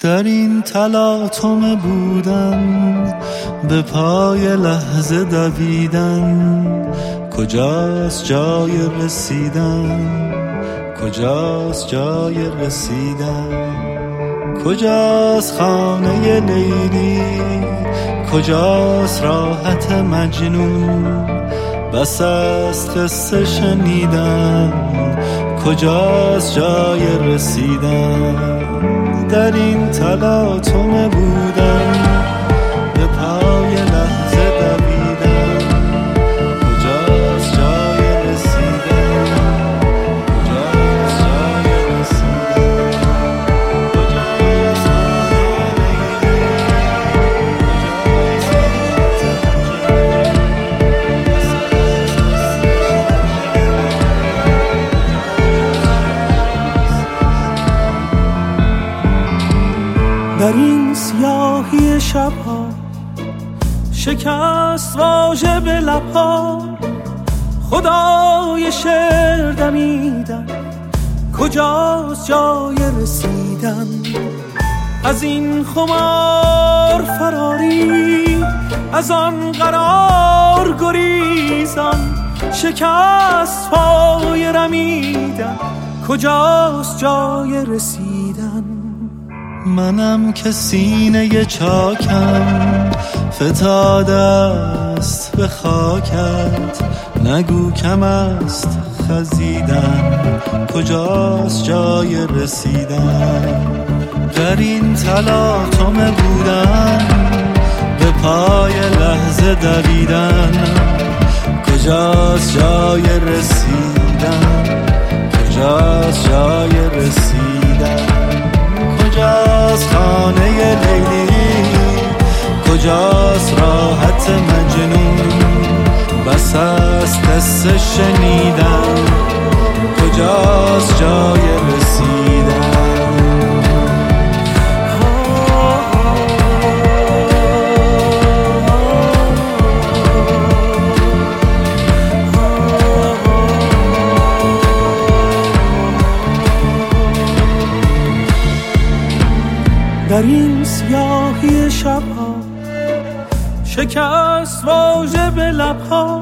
در این تلاطم بودن، به پای لحظه دویدن، کجاست جای رسیدن؟ کجاست جای رسیدن؟ کجاست خانه لیلی؟ کجاست راحت مجنون؟ بس است قصه شنیدن، کجاست جای رسیدن؟ در این تلاطم بودن، به پای لحظه دویدن، کجاست جای رسیدن؟ کجاست جای رسیدن؟ کجاست در این سیاهی شبها شکست واژه به لبها، خدای شعر دمیدن، کجاست جای رسیدن؟ از این خمار فراری، از آن قرار گریزان، شکست پای رمیدن، کجاست جای رسیدن؟ منم که سینه چاکم فتاده است به خاکت، نگو کم است خزیدن، کجاست جای رسیدن؟ در این تلاطم بودن، به پای لحظه دویدن، کجاست جای رسیدن؟ کجاست جای رسیدن؟ کجاست خانه لیلی؟ کجاست راحت مجنون؟ بس است قصه شنیدن، کجاست جای رسیدن؟ در این سیاهی شبها شکست واژه به لبها،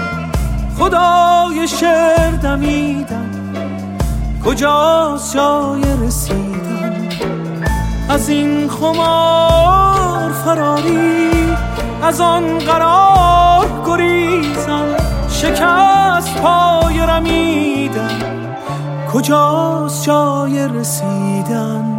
خدای شعر دمیدن، کجاست جای رسیدن؟ از این خمار فراری، از آن قرار گریزان، شکست پای رمیدن، کجاست جای رسیدن؟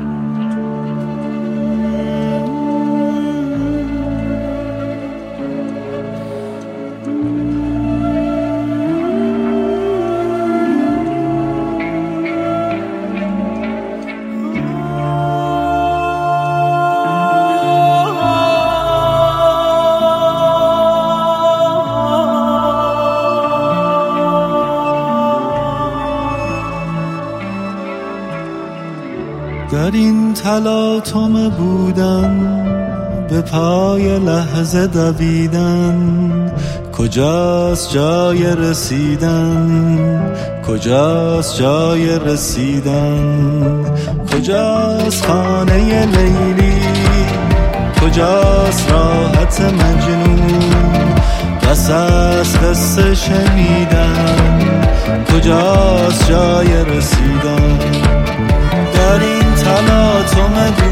در این تلاطم بودن، به پای لحظه دویدن، کجاست جای رسیدن؟ کجاست جای رسیدن؟ کجاست خانه لیلی؟ کجاست راحت مجنون؟ بس است قصه شنیدن، کجاست جای رسیدن؟ در این تلاطم